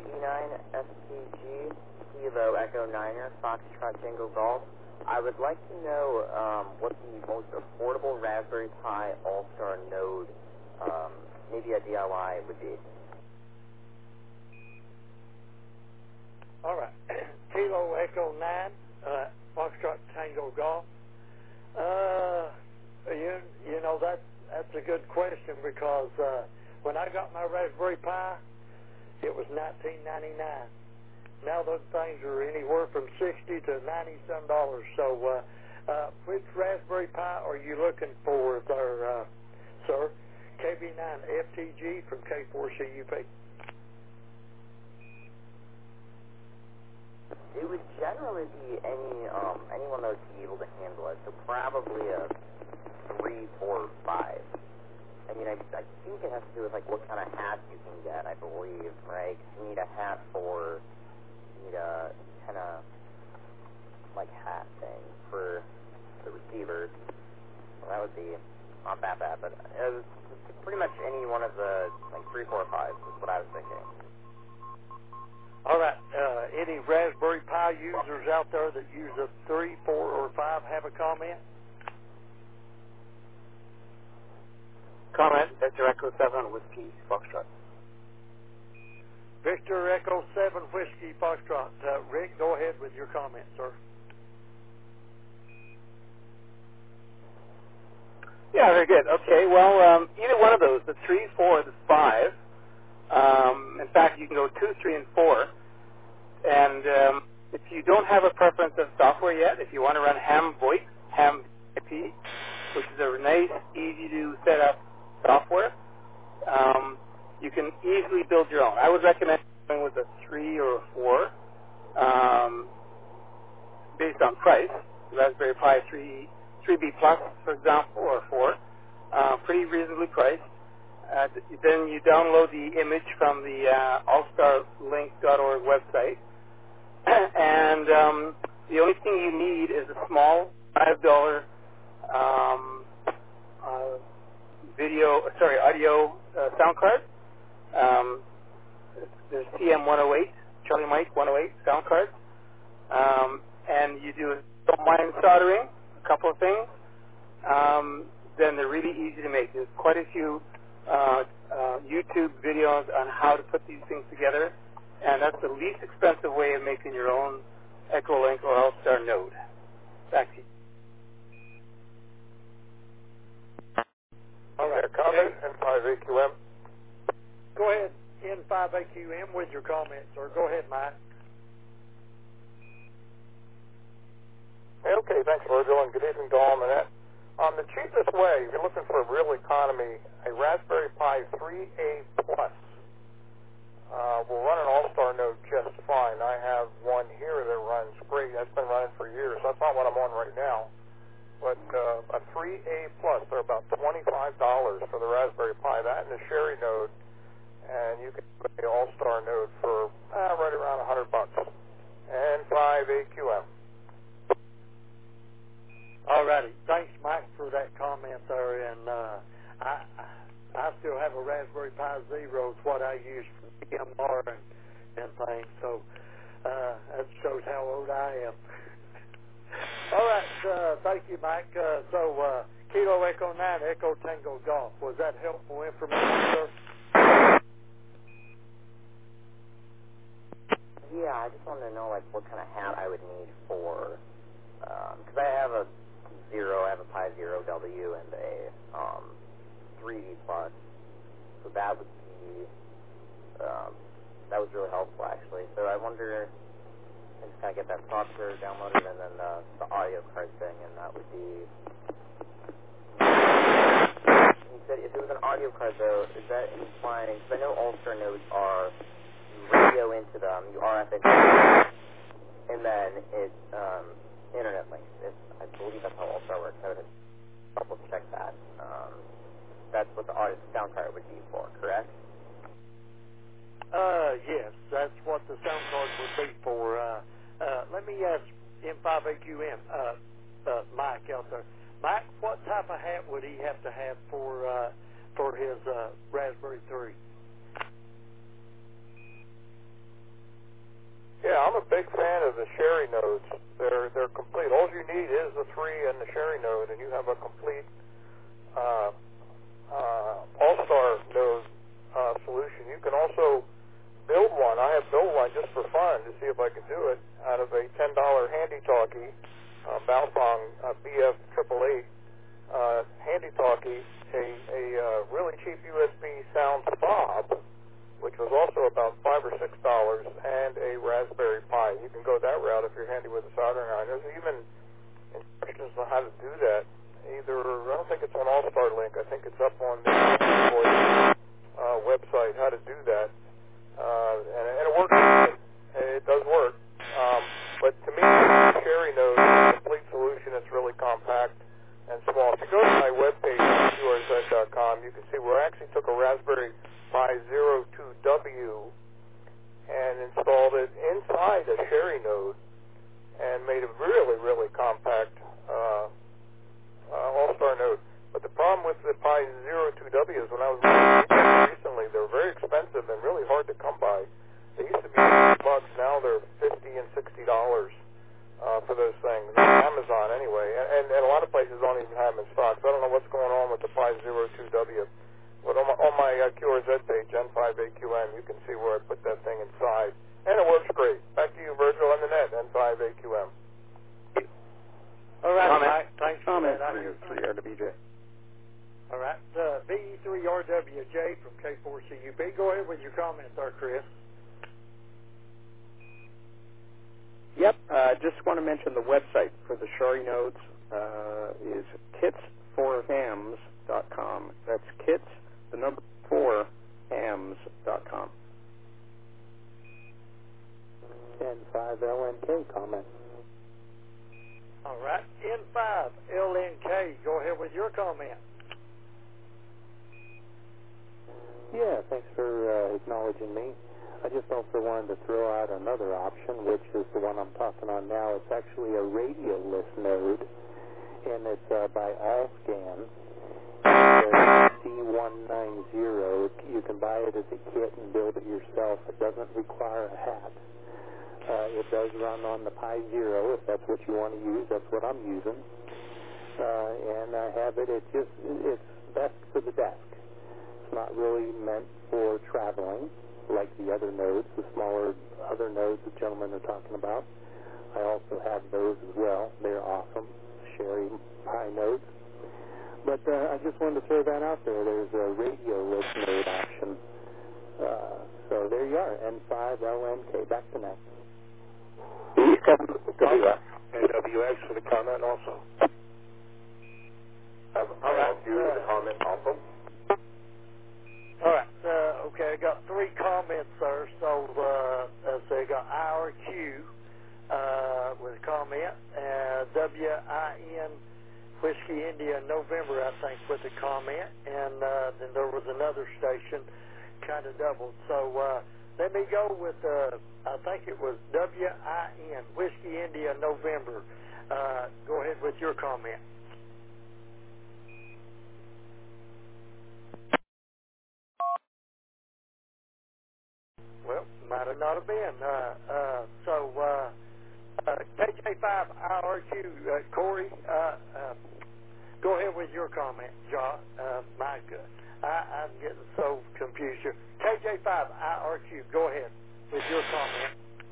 KB9 SPG, Kilo Echo Niner, Foxtrot Tango Golf. I would like to know what the most affordable Raspberry Pi All-Star node, maybe a DIY, would be. All right. Kilo Echo 9, Foxtrot Tango Golf. You know, that's a good question because when I got my Raspberry Pi, it was $19.99. Now those things are anywhere from $60 to $90-some. So which Raspberry Pi are you looking for there, sir? KB9 FTG from K4CUP. It would generally be anyone that would be able to handle it. So probably a 3, 4, 5. I mean, I think it has to do with like what kind of hat you can get. I believe, right? 'Cause you need a hat for, you need a kind of like hat thing for the receivers. Well, that would be not that bad, but it was pretty much any one of the like 3, 4, 5 is what I was thinking. All right. Any Raspberry Pi users out there that use a 3, 4, or 5 have a comment? Comment, Victor Echo 7 Whiskey Foxtrot. Victor Echo 7 Whiskey Foxtrot. Rick, go ahead with your comment, sir. Yeah, very good. Okay, well, either one of those, the 3, 4, the 5. In fact, you can go 2, 3, and 4. And if you don't have a preference of software yet, if you want to run Ham VoIP, Ham VIP, which is a nice, easy to set up software, you can easily build your own. I would recommend going with a 3 or a 4, based on price. Raspberry Pi 3B Plus, for example, or 4, pretty reasonably priced. Then you download the image from the allstarlink.org website, and the only thing you need is a small $5 audio sound card. There's TM108, Charlie Mike 108 sound card, and you don't mind soldering a couple of things. Then they're really easy to make. There's quite a few YouTube videos on how to put these things together, and that's the least expensive way of making your own Echolink or All-Star node. Back to you. All right. Comment, N5AQM. Go ahead, N5AQM, with your comments, sir. Go ahead, Mike. Hey, okay, thanks, Virgil, and good evening to all, Manette. The cheapest way, if you're looking for a real economy, a Raspberry Pi 3A Plus will run an All-Star node just fine. I have one here that runs great. That's been running for years. That's not what I'm on right now. But a 3A Plus, they're about $25 for the Raspberry Pi. That and the Sherry node, and you can put the All-Star node for right around $100. N5AQM. All righty. Thanks, Mike, for that comment there. And I still have a Raspberry Pi Zero. It's what I use for DMR and things. So that shows how old I am. All right. Thank you, Mike. So Kilo Echo 9, Echo Tango Golf. Was that helpful information, sir? Yeah, I just wanted to know like what kind of hat I would need for, because I have a Zero, I have a Pi Zero W and a 3D Plus, so that would be that was really helpful actually. So I wonder, I just kind of get that software downloaded and then the audio card thing, and that would be. You said if it was an audio card though, is that implying? Because I know All-Star nodes are you radio into them, you RF into them, and then it's internet links. I believe that's how All-Star works. I would have double check that. That's what the audio sound card would be for, correct? Yes, that's what the sound card would be for. Let me ask M5AQM, Mike out there. Mike, what type of hat would he have to have for his Raspberry 3? a big fan of the Sherry nodes. They're complete. All you need is the 3 and the Sherry node, and you have a complete all-star node solution. You can also build one. I have built one just for fun to see if I can do it out of a $10 handy-talkie Baofeng BF888 handy-talkie, a really cheap USB sound fob, which was also about $5 or $6, and a Raspberry Pi. You can go that route if you're handy with a soldering iron. There's even instructions on how to do that. I don't think it's on All-Star Link. I think it's up on the website how to do that. And it works. It does work. But to me, the Sherry node is a complete solution. It's really compact and small. If you go to my webpage, QRZ.com, you can see where I actually took a Raspberry Pi 02W and installed it inside a Sherry node and made a really, really compact all-star node. But the problem with the Pi 02W is when I was recently, they were very expensive and really hard to come by. They used to be $50, now they're $50 and $60 for those things. Amazon anyway, and a lot of places don't even have them in stock. So I don't know what's going on with the Pi 02W. But on my QRZ page, N5AQM, you can see where I put that thing inside. And it works great. Back to you, Virgil, on the net, N5AQM. All right, Comment. Mike. Thanks for that. VE3RWJ. All right. VE3RWJ from K4CUB. Go ahead with your comment there, Chris. Yep. Just want to mention the website for the Sherry nodes is kits4hams.com. That's kits, the number 4, hams.com. N5LNK comment. All right. N5LNK. Go ahead with your comment. Yeah, thanks for acknowledging me. I just also wanted to throw out another option, which is the one I'm talking on now. It's actually a radioless node, and it's by Allscan. C190. You can buy it as a kit and build it yourself. It doesn't require a hat. It does run on the Pi Zero, if that's what you want to use. That's what I'm using. And I have it. It's best for the desk. It's not really meant for traveling like the other nodes, the smaller other nodes the gentlemen are talking about. I also have those as well. They're awesome, Sherry Pi nodes. But I just wanted to throw that out there. There's a radioless node option. So there you are, N5LNK. Back to net. NWX for the comment also. All right. The comment also. All right. Okay, I got 3 comments there. So I got IRQ with a comment, WIN Whiskey India November, I think, with a comment, and then there was another station, kind of doubled. So let me go with, I think it was WIN Whiskey India November. Go ahead with your comment. Well, might have not have been. KJ5 IRQ, Corey, go ahead with your comment, John. Mike, I'm getting so confused here. KJ5 IRQ, go ahead with your comment.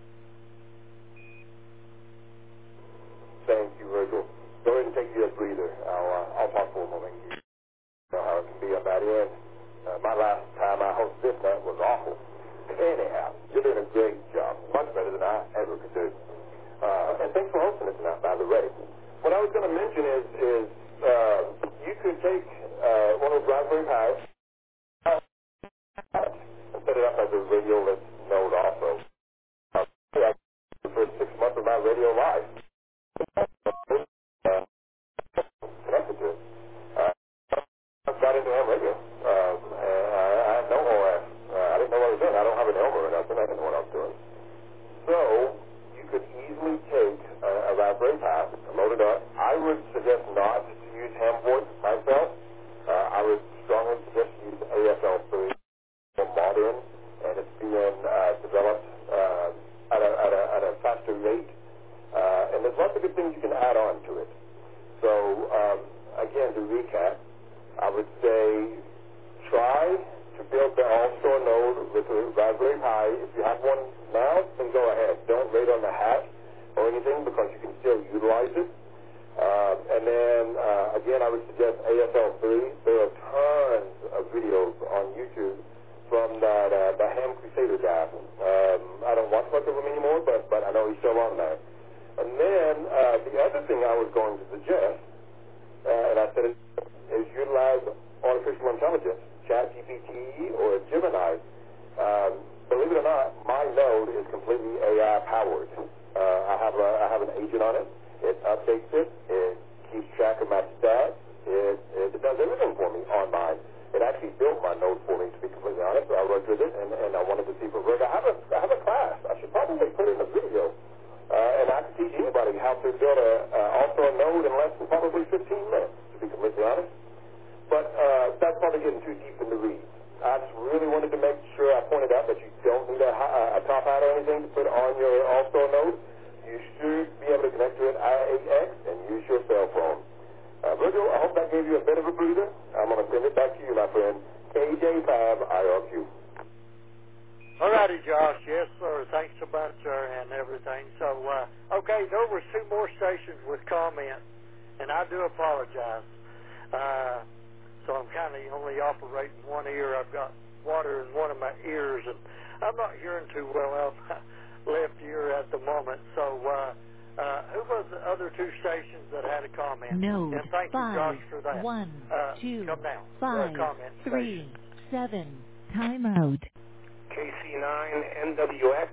Thank you, Virgil. Go ahead and take you a breather. I'll talk for a moment. You know how it can be on that end. My last time I hosted this night was awful. Anyhow, you're doing a great job. Much better than I ever could do. And thanks for hosting it tonight, by the way. What I was going to mention is you could take one of those Raspberry Pis and set it up as a radioless node also. The first 6 months of my radio life. Connected to it. I got into ham radio. I had no OS. I didn't know what I was doing. I don't have an Elmer or nothing. I didn't know what I was doing. So you could easily take a Raspberry Pi and load it up. I would suggest not to use ham voice myself. I would strongly suggest use ASL3 more modern, and it's being ChatGPT or Gemini. Believe it or not, my node is completely AI powered. I have an agent on it. It updates it. It keeps track of my stats. It does everything for me on mine. It actually built my node for me, to be completely honest. So I worked with it, and I wanted to see if it worked. I have a class. I should probably put it in a video. And I can teach anybody how to build also a node in less than probably 15 minutes, to be completely honest. But that's probably getting too deep in the weeds. I just really wanted to make sure I pointed out that you don't need a top hat or anything to put on your also node. You should be able to connect to it IAX and use your cell phone. Virgil, I hope that gave you a bit of a breather. I'm going to send it back to you, my friend. KJ5IRQ. All righty, Josh. Yes, sir. Thanks so much, sir, and everything. So, okay, there were 2 more stations with comments, and I do apologize. So I'm kind of only operating one ear. I've got water in one of my ears, and I'm not hearing too well out my left ear at the moment. So, who was the other 2 stations that had a comment? Node and thank 5, you, Josh, for that. 1, 2, come now. 5, comment 3, station. 7. Timeout. KC9 NWX.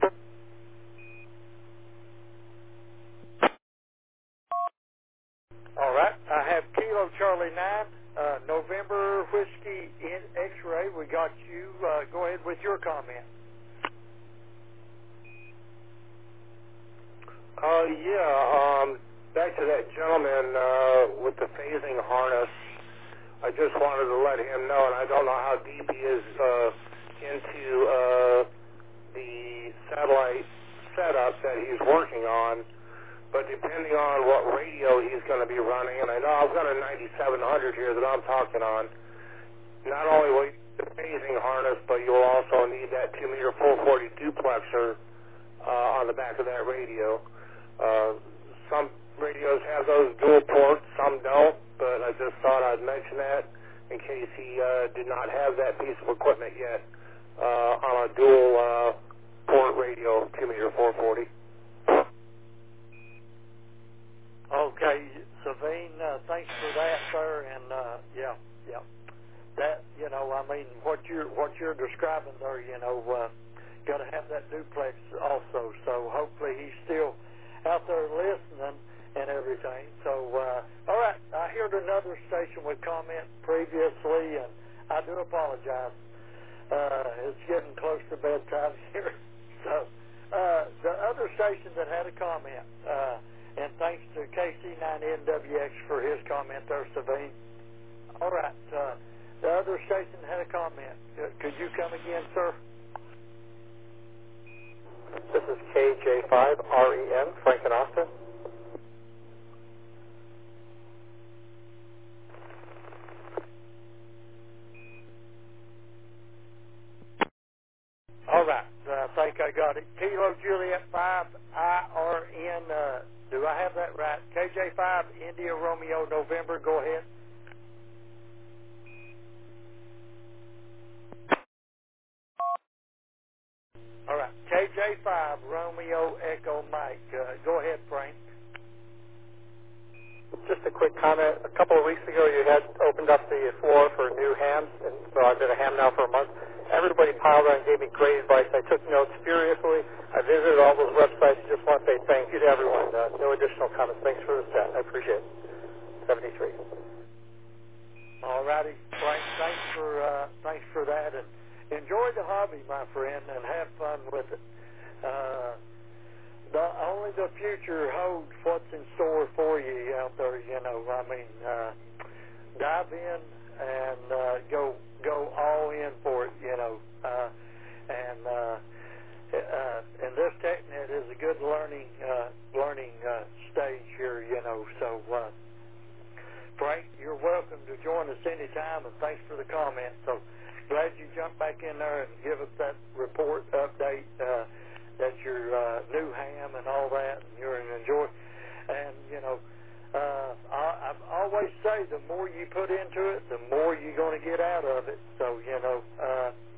All right. I have Kilo Charlie 9, November Whiskey in X-Ray. We got you. Go ahead with your comment. Back to that gentleman with the phasing harness. I just wanted to let him know, and I don't know how deep he is into the satellite setup that he's working on, but depending on what radio he's going to be running, and I know I've got a 9700 here that I'm talking on, not only will you need the phasing harness, but you'll also need that 2-meter 440 duplexer on the back of that radio. Some radios have those dual ports, some don't, but I just thought I'd mention that in case he did not have that piece of equipment yet on a dual port radio, 2-meter 440. Okay, Savine, thanks for that, sir. And yeah, that I mean, what you're describing there, got to have that duplex also. So hopefully he's still out there listening and everything. So all right, I heard another station with comment previously, and I do apologize. It's getting close to bedtime here. So the other station that had a comment. And thanks to KC9NWX for his comment there, Savine. All right. The other station had a comment. Could you come again, sir? This is KJ5REN, Frank and Austin. All right. I think I got it. Kilo Juliet 5 IRN. Do I have that right? KJ5 India Romeo November. Go ahead. All right. KJ5 Romeo Echo Mike. Go ahead, Frank. Just a quick comment. A couple of weeks ago, you had opened up the floor for new hams, and so I've been a ham now for a month. Everybody piled on and gave me great advice. I took notes furiously. I visited all those websites. Just want to say thank you to everyone. No additional comments. Thanks for the chat. I appreciate it. 73. All righty, Frank. Thanks for that, and enjoy the hobby, my friend, and have fun with it. Only the future holds what's in store for you out there. I mean, dive in and go all in for it. And this TechNet is a good learning stage here. So Frank, you're welcome to join us anytime, and thanks for the comment. So glad you jumped back in there and give us that report update. That's your new ham and all that, and you're an enjoy. And I always say the more you put into it, the more you're going to get out of it. So